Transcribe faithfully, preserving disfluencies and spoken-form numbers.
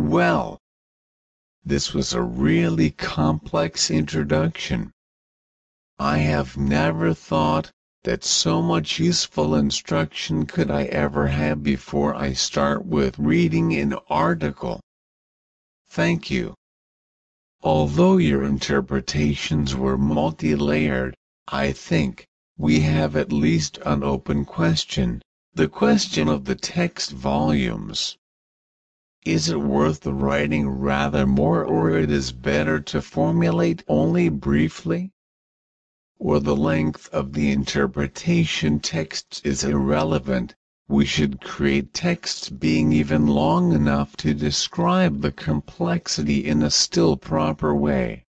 Well, this was a really complex introduction. I have never thought that so much useful instruction could I ever have before I start with reading an article. Thank you. Although your interpretations were multi-layered, I think we have at least an open question, the question of the text volumes. Is it worth the writing rather more, or it is better to formulate only briefly? Or the length of the interpretation texts is irrelevant, we should create texts being even long enough to describe the complexity in a still proper way.